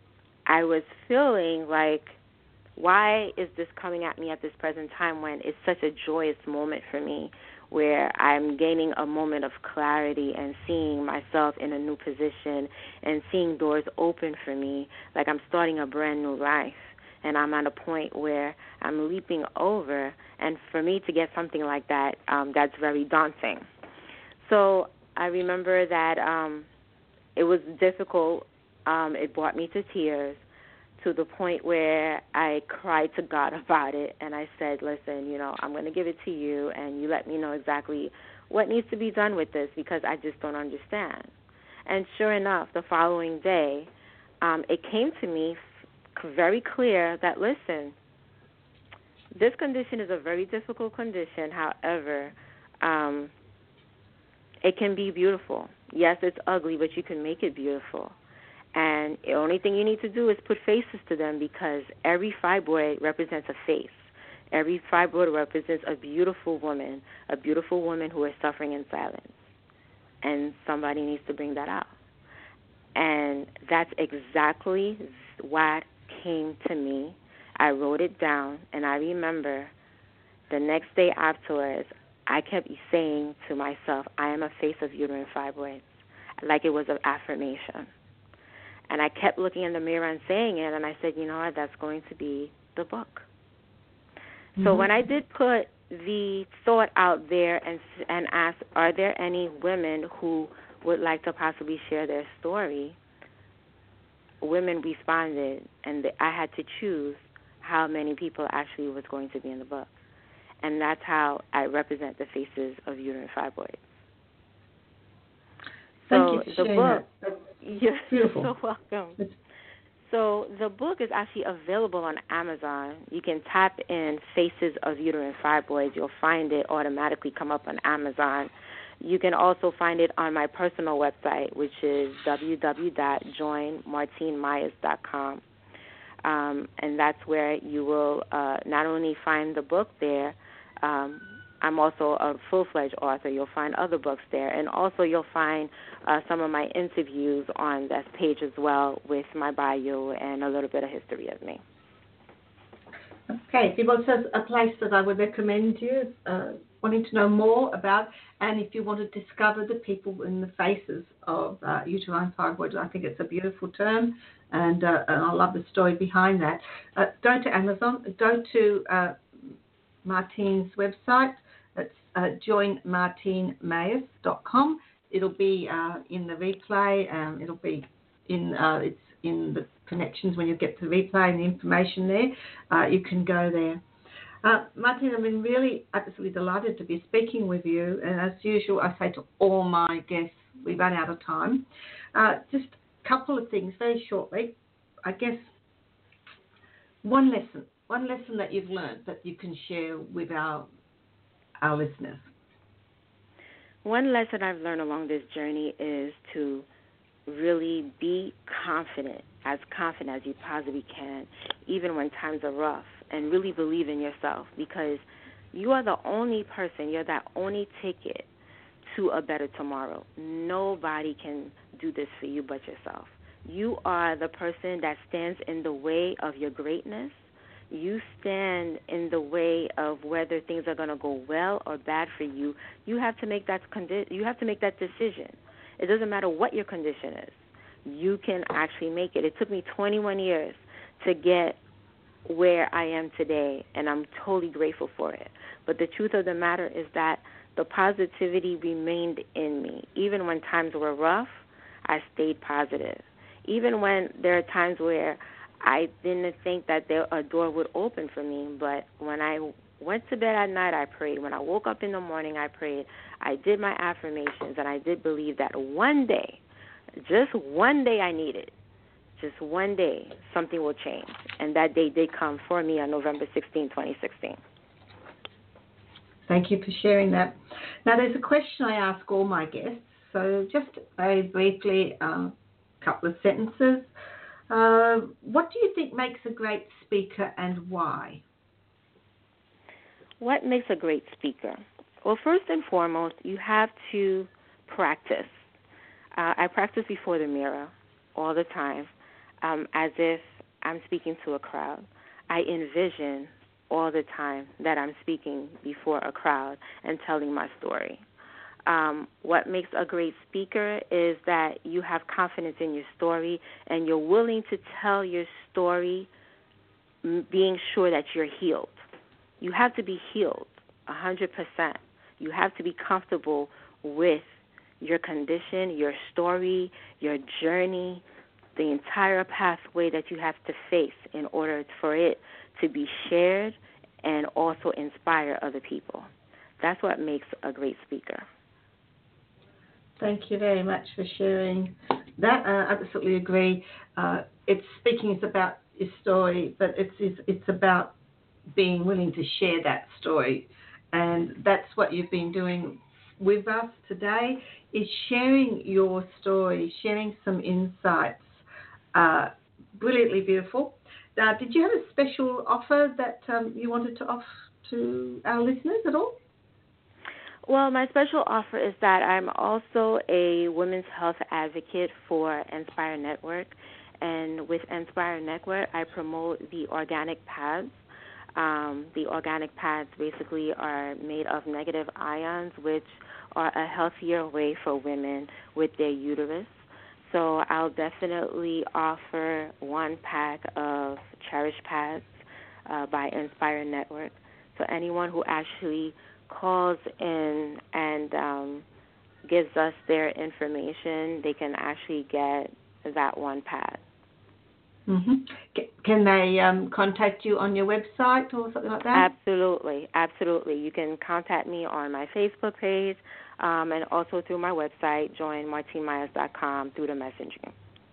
I was feeling like, why is this coming at me at this present time when it's such a joyous moment for me, where I'm gaining a moment of clarity and seeing myself in a new position and seeing doors open for me, like I'm starting a brand new life, and I'm at a point where I'm leaping over, and for me to get something like that, um, that's very daunting. So I remember that um, it was difficult. Um, it brought me to tears, to the point where I cried to God about it, and I said, listen, you know, I'm going to give it to you, and you let me know exactly what needs to be done with this, because I just don't understand. And sure enough, the following day, um, it came to me f- very clear that, listen, this condition is a very difficult condition. However, um, it can be beautiful. Yes, it's ugly, but you can make it beautiful. And the only thing you need to do is put faces to them, because every fibroid represents a face. Every fibroid represents a beautiful woman, a beautiful woman who is suffering in silence. And somebody needs to bring that out. And that's exactly what came to me. I wrote it down, and I remember the next day afterwards, I kept saying to myself, I am a face of uterine fibroids, like it was an affirmation. And I kept looking in the mirror and saying it, and I said, you know what, that's going to be the book. Mm-hmm. So when I did put the thought out there and and ask, are there any women who would like to possibly share their story, women responded, and I had to choose how many people actually was going to be in the book. And that's how I represent the Faces of Uterine Fibroids. Thank so you the book, that. You're Beautiful. so welcome. It's, so the book is actually available on Amazon. You can tap in Faces of Uterine Fibroids. You'll find it automatically come up on Amazon. You can also find it on my personal website, which is w w w dot join martine myers dot com. Um, and that's where you will uh, not only find the book there, um, I'm also a full-fledged author. You'll find other books there. And also you'll find uh, some of my interviews on that page as well with my bio and a little bit of history of me. Okay, if you want a place that I would recommend you, uh, wanting to know more about, and if you want to discover the people in the faces of uh, uterine fibroids, I think it's a beautiful term, and, uh, and I love the story behind that. Uh, go to Amazon, go to uh, Martine's website. It's uh, join martine mayes dot com. It'll be uh, in the replay. Um, it'll be in uh, it's in the connections when you get to the replay and the information there. Uh, you can go there. Uh, Martine, I've been really absolutely delighted to be speaking with you. And as usual, I say to all my guests, we run out of time. Uh, just a couple of things very shortly. I guess one lesson, one lesson that you've learned that you can share with our our listeners. One lesson I've learned along this journey is to really be confident, as confident as you possibly can, even when times are rough, and really believe in yourself, because you are the only person, you're that only ticket to a better tomorrow. Nobody can do this for you but yourself. You are the person that stands in the way of your greatness. You stand in the way of whether things are going to go well or bad for you. You have to make that condi- you have to make that decision. It doesn't matter what your condition is. You can actually make it. It took me twenty-one years to get where I am today, and I'm totally grateful for it. But the truth of the matter is that the positivity remained in me. Even when times were rough, I stayed positive. Even when there are times where I didn't think that there, a door would open for me, but when I went to bed at night, I prayed. When I woke up in the morning, I prayed. I did my affirmations, and I did believe that one day, just one day I needed, just one day, something will change. And that day did come for me on November sixteenth, twenty sixteen. Thank you for sharing that. Now, there's a question I ask all my guests, so just very briefly, a um, couple of sentences. Uh, what do you think makes a great speaker and why? What makes a great speaker? Well, first and foremost, you have to practice. Uh, I practice before the mirror all the time, um, as if I'm speaking to a crowd. I envision all the time that I'm speaking before a crowd and telling my story. Um, what makes a great speaker is that you have confidence in your story and you're willing to tell your story being sure that you're healed. You have to be healed one hundred percent. You have to be comfortable with your condition, your story, your journey, the entire pathway that you have to face in order for it to be shared and also inspire other people. That's what makes a great speaker. Thank you very much for sharing that. I absolutely agree. Uh, it's speaking is about your story, but it's, it's it's about being willing to share that story, and that's what you've been doing with us today. Is sharing your story, sharing some insights. Uh, brilliantly beautiful. Now, did you have a special offer that um, you wanted to offer to our listeners at all? Well, my special offer is that I'm also a women's health advocate for Inspire Network. And with Inspire Network, I promote the organic pads. Um, the organic pads basically are made of negative ions, which are a healthier way for women with their uterus. So I'll definitely offer one pack of Cherish Pads uh, by Inspire Network. So anyone who actually calls in and um, gives us their information, they can actually get that one pad. Mm-hmm. Can they um, contact you on your website or something like that? Absolutely, absolutely. You can contact me on my Facebook page um, and also through my website, join martine mayes dot com, through the messaging.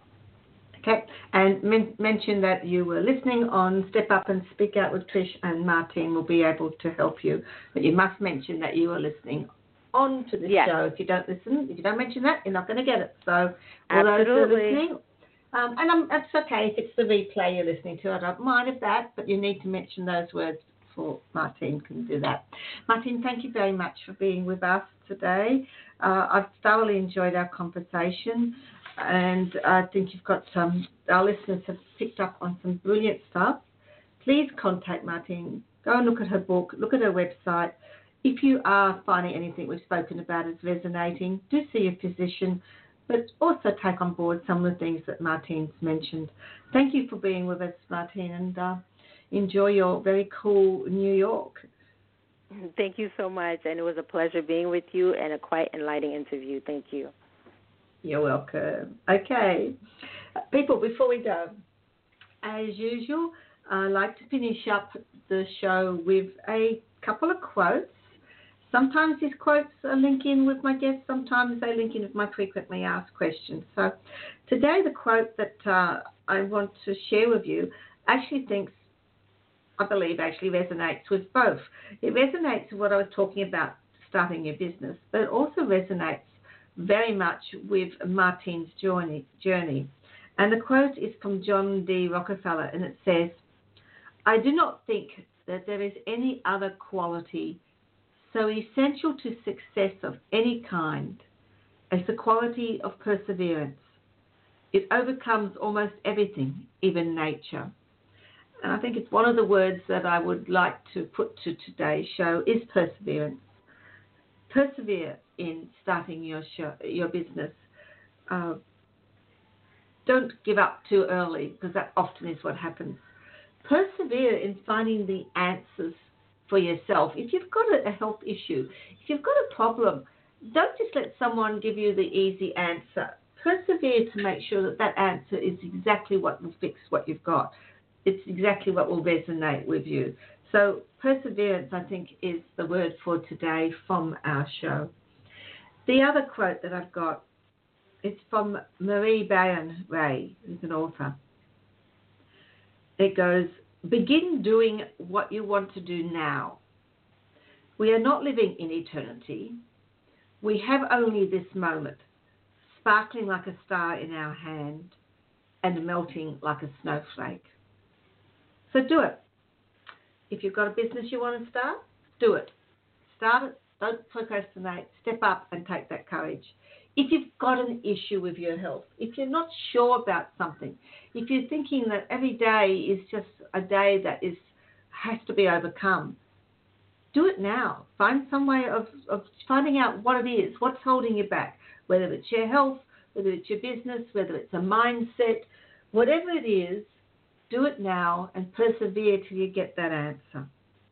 Okay, and men- mention that you were listening on Step Up and Speak Out with Trish, and Martine will be able to help you. But you must mention that you are listening on to this yes. show. If you don't listen, if you don't mention that, you're not going to get it. So all Absolutely. those who are listening, um, and I'm, that's okay if it's the replay you're listening to. I don't mind of that, but you need to mention those words before Martine can do that. Martine, thank you very much for being with us today. Uh, I've thoroughly enjoyed our conversation, and I think you've got some, our listeners have picked up on some brilliant stuff. Please contact Martine. Go and look at her book, look at her website. If you are finding anything we've spoken about is resonating, do see a physician, but also take on board some of the things that Martine's mentioned. Thank you for being with us, Martine, and uh, enjoy your very cool New York. Thank you so much, and it was a pleasure being with you and a quite enlightening interview. Thank you. You're welcome. Okay. People, before we go, as usual, I like to finish up the show with a couple of quotes. Sometimes these quotes are link in with my guests, sometimes they link in with my frequently asked questions. So today the quote that uh, I want to share with you actually thinks, I believe actually resonates with both. It resonates with what I was talking about, starting your business, but it also resonates very much with Martine's journey. journey. And the quote is from John D. Rockefeller, and it says, "I do not think that there is any other quality so essential to success of any kind as the quality of perseverance. It overcomes almost everything, even nature." And I think it's one of the words that I would like to put to today's show is perseverance. Persevere in starting your show, your business. Uh, don't give up too early, because that often is what happens. Persevere in finding the answers for yourself. If you've got a health issue, if you've got a problem, don't just let someone give you the easy answer. Persevere to make sure that that answer is exactly what will fix what you've got. It's exactly what will resonate with you. So perseverance, I think, is the word for today from our show. The other quote that I've got is from Marie Bayon Ray, who's an author. It goes, "Begin doing what you want to do now. We are not living in eternity. We have only this moment, sparkling like a star in our hand and melting like a snowflake." So do it. If you've got a business you want to start, do it. Start it. Don't procrastinate. Step up and take that courage. If you've got an issue with your health, if you're not sure about something, if you're thinking that every day is just a day that is has to be overcome, do it now. Find some way of, of finding out what it is, what's holding you back, whether it's your health, whether it's your business, whether it's a mindset, whatever it is, do it now and persevere till you get that answer.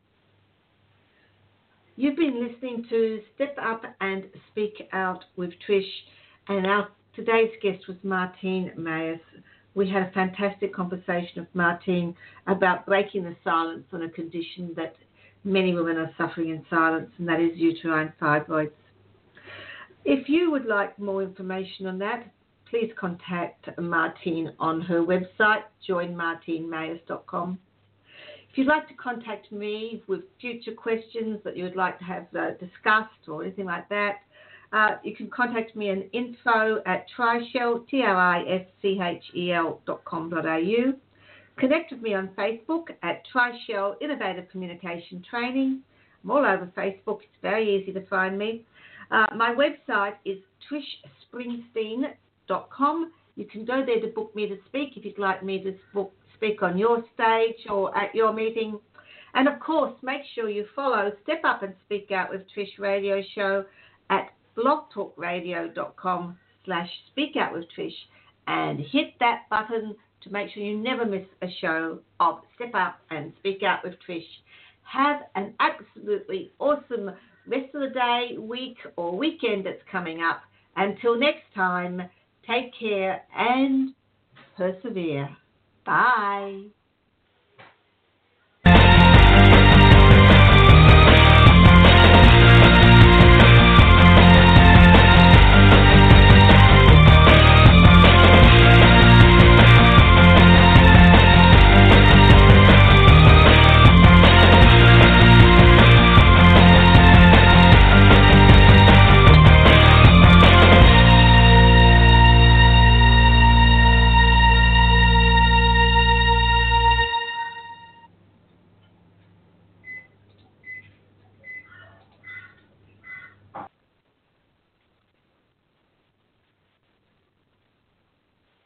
You've been listening to Step Up and Speak Out with Trish, and our today's guest was Martine Mayes. We had a fantastic conversation with Martine about breaking the silence on a condition that many women are suffering in silence, and that is uterine fibroids. If you would like more information on that, please contact Martine on her website, join martine mayes dot com. If you'd like to contact me with future questions that you would like to have uh, discussed or anything like that, uh, you can contact me at info at trischel, T R I S C H E L dot com dot A U. Connect with me on Facebook at Trischel Innovative Communication Training. I'm all over Facebook. It's very easy to find me. Uh, my website is trish springsteen dot com. You can go there to book me to speak if you'd like me to book, speak on your stage or at your meeting. And, of course, make sure you follow Step Up and Speak Out with Trish radio show at blogtalkradio.com slash speak out with Trish, and hit that button to make sure you never miss a show of Step Up and Speak Out with Trish. Have an absolutely awesome rest of the day, week, or weekend that's coming up. Until next time, take care and persevere. Bye.